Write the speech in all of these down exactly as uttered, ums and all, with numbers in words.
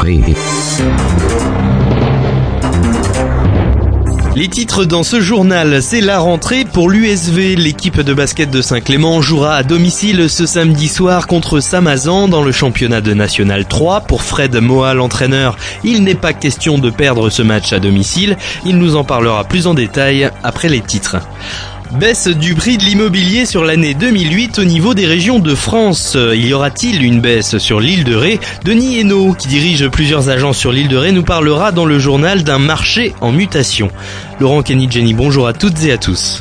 Ré. Les titres dans ce journal, c'est la rentrée pour l'U S V. L'équipe de basket de Saint-Clément jouera à domicile ce samedi soir contre Samazan dans le championnat de National trois. Pour Fred Moa, l'entraîneur, il n'est pas question de perdre ce match à domicile. Il nous en parlera plus en détail après les titres. Baisse du prix de l'immobilier sur l'année deux mille huit au niveau des régions de France. Y aura-t-il une baisse sur l'île de Ré ? Denis Hainaut, qui dirige plusieurs agences sur l'île de Ré, nous parlera dans le journal d'un marché en mutation. Laurent Kenny-Jenny, bonjour à toutes et à tous.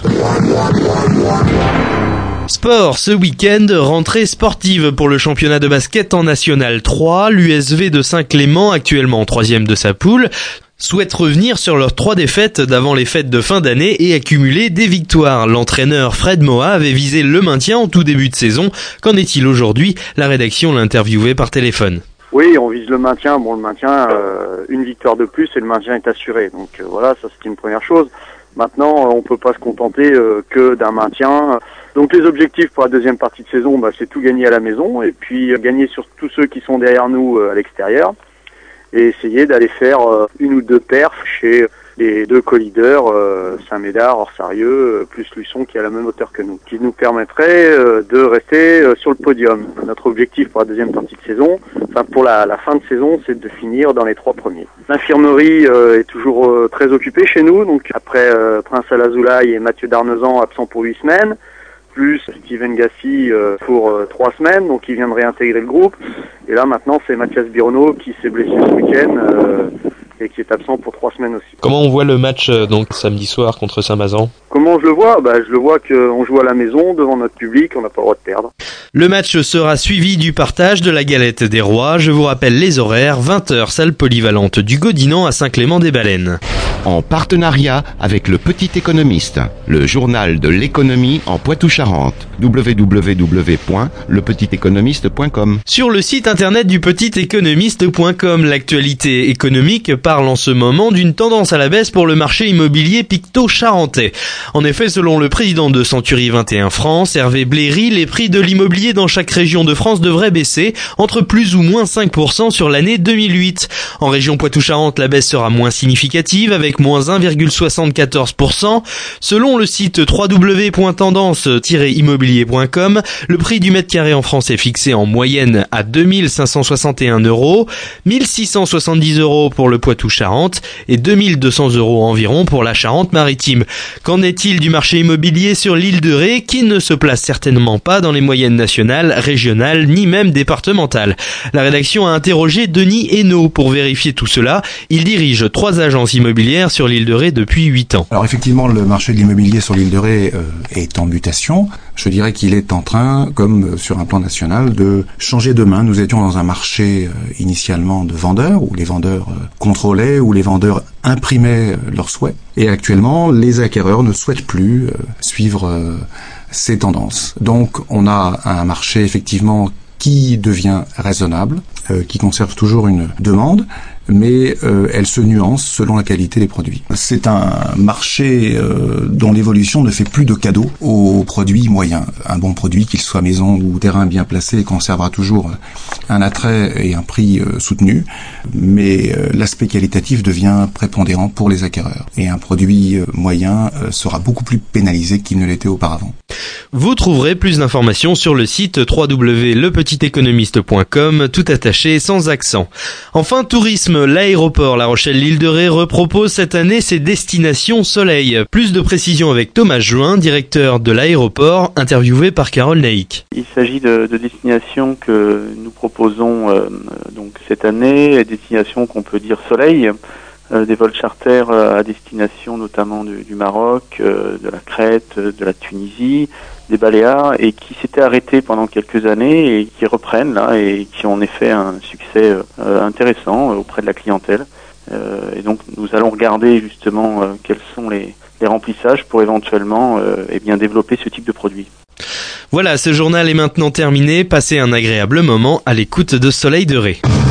Sport, ce week-end, rentrée sportive pour le championnat de basket en National trois. L'U S V de Saint-Clément, actuellement troisième de sa poule, souhaite revenir sur leurs trois défaites d'avant les fêtes de fin d'année et accumuler des victoires. L'entraîneur Fred Moa avait visé le maintien en tout début de saison. Qu'en est-il aujourd'hui ? La rédaction l'a interviewé par téléphone. Oui, on vise le maintien. Bon, le maintien, euh, une victoire de plus et le maintien est assuré. Donc euh, voilà, ça c'est une première chose. Maintenant, on peut pas se contenter euh, que d'un maintien. Donc les objectifs pour la deuxième partie de saison, bah, c'est tout gagner à la maison et puis euh, gagner sur tous ceux qui sont derrière nous euh, à l'extérieur. Et essayer d'aller faire euh, une ou deux perfs chez les deux co-leaders, euh, Saint-Médard, Orsarieux, euh, plus Luçon qui est à la même hauteur que nous, qui nous permettrait euh, de rester euh, sur le podium. Notre objectif pour la deuxième partie de saison, enfin pour la, la fin de saison, c'est de finir dans les trois premiers. L'infirmerie euh, est toujours euh, très occupée chez nous, donc après euh, Prince Alazoulaï et Mathieu Darnezan absents pour huit semaines, plus Steven Gassi euh, pour euh, trois semaines, donc il vient de réintégrer le groupe. Et là maintenant c'est Mathias Bironneau qui s'est blessé ce week-end euh, et qui est absent pour trois semaines aussi. Comment on voit le match euh, donc samedi soir contre Saint-Mazan ? Comment je le vois ? Bah, je le vois qu'on joue à la maison, devant notre public, on n'a pas le droit de perdre. Le match sera suivi du partage de la galette des rois. Je vous rappelle les horaires, vingt heures, salle polyvalente du Godinan à Saint-Clément-des-Baleines. En partenariat avec Le Petit Économiste, le journal de l'économie en Poitou-Charentes. w w w point le petit économiste point com. Sur le site internet du petit économiste point com, l'actualité économique parle en ce moment d'une tendance à la baisse pour le marché immobilier picto-charentais. En effet, selon le président de Century vingt et un France, Hervé Bléry, les prix de l'immobilier dans chaque région de France devraient baisser entre plus ou moins cinq pour cent sur l'année deux mille huit. En région Poitou-Charentes, la baisse sera moins significative avec moins un virgule soixante-quatorze pour cent. Selon le site w w w point tendance tiret immobilier point com, le prix du mètre carré en France est fixé en moyenne à deux mille cinq cent soixante et un euros, mille six cent soixante-dix euros pour le Poitou-Charentes et deux mille deux cents euros environ pour la Charente-Maritime. Qu'en est-il du marché immobilier sur l'île de Ré, qui ne se place certainement pas dans les moyennes nationales, régionales, ni même départementales ? La rédaction a interrogé Denis Hainaut pour vérifier tout cela. Il dirige trois agences immobilières sur l'île de Ré depuis huit ans. Alors effectivement, le marché de l'immobilier sur l'île de Ré euh, est en mutation. Je dirais qu'il est en train, comme sur un plan national, de changer de main. Nous étions dans un marché euh, initialement de vendeurs, où les vendeurs euh, contrôlaient, où les vendeurs imprimaient euh, leurs souhaits. Et actuellement, les acquéreurs ne souhaitent plus euh, suivre euh, ces tendances. Donc on a un marché effectivement qui devient raisonnable, euh, qui conserve toujours une demande, mais euh, elle se nuance selon la qualité des produits. C'est un marché euh, dont l'évolution ne fait plus de cadeau aux produits moyens. Un bon produit, qu'il soit maison ou terrain bien placé, conservera toujours un attrait et un prix euh, soutenu, mais euh, l'aspect qualitatif devient prépondérant pour les acquéreurs. Et un produit euh, moyen euh, sera beaucoup plus pénalisé qu'il ne l'était auparavant. Vous trouverez plus d'informations sur le site w w w point le petit économiste point com, tout attaché sans accent. Enfin, tourisme, l'aéroport La Rochelle-l'Île de Ré repropose cette année ses destinations soleil. Plus de précisions avec Thomas Juin, directeur de l'aéroport, interviewé par Carole Naïc. Il s'agit de, de destinations que nous proposons euh, donc cette année, des destinations qu'on peut dire soleil. Euh, des vols charters euh, à destination notamment du, du Maroc, euh, de la Crète, de la Tunisie, des Baléares, et qui s'étaient arrêtés pendant quelques années et qui reprennent là et qui ont en effet un succès euh, intéressant auprès de la clientèle. Euh, et donc nous allons regarder justement euh, quels sont les, les remplissages pour éventuellement euh, eh bien développer ce type de produit. Voilà, ce journal est maintenant terminé. Passez un agréable moment à l'écoute de Soleil de Ré.